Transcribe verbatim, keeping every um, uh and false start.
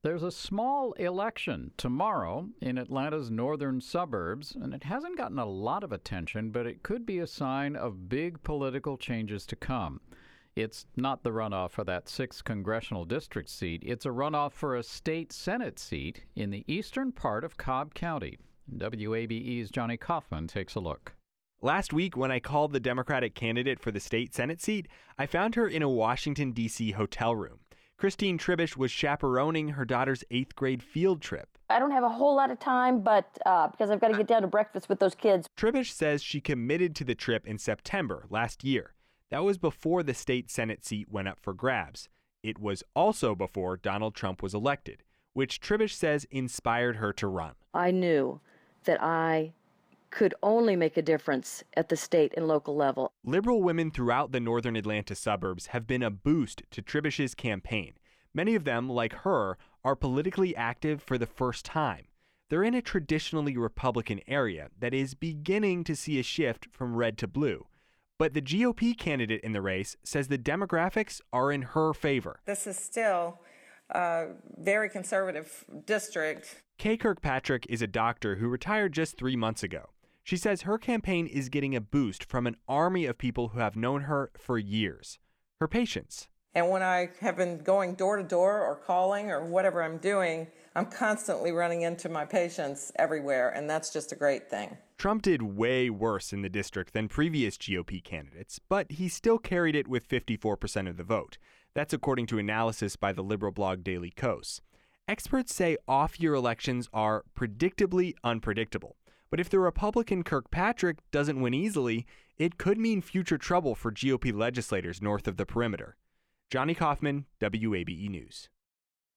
There's a small election tomorrow in Atlanta's northern suburbs, and it hasn't gotten a lot of attention, but it could be a sign of big political changes to come. It's not the runoff for that sixth congressional district seat. It's a runoff for a state Senate seat in the eastern part of Cobb County. W A B E's Johnny Kaufman takes a look. Last week, when I called the Democratic candidate for the state Senate seat, I found her in a Washington, D C hotel room. Christine Tribish was chaperoning her daughter's eighth grade field trip. I don't have a whole lot of time, but uh, because I've got to get down to breakfast with those kids. Tribish says she committed to the trip in September last year. That was before the state Senate seat went up for grabs. It was also before Donald Trump was elected, which Tribish says inspired her to run. I knew that I could only make a difference at the state and local level. Liberal women throughout the northern Atlanta suburbs have been a boost to Tribish's campaign. Many of them, like her, are politically active for the first time. They're in a traditionally Republican area that is beginning to see a shift from red to blue. But the G O P candidate in the race says the demographics are in her favor. This is still a very conservative district. Kay Kirkpatrick is a doctor who retired just three months ago. She says her campaign is getting a boost from an army of people who have known her for years. Her patients. And when I have been going door to door or calling or whatever I'm doing, I'm constantly running into my patients everywhere, and that's just a great thing. Trump did way worse in the district than previous G O P candidates, but he still carried it with fifty-four percent of the vote. That's according to analysis by the liberal blog Daily Kos. Experts say off-year elections are predictably unpredictable. But if the Republican Kirkpatrick doesn't win easily, it could mean future trouble for G O P legislators north of the perimeter. Johnny Kaufman, W A B E News.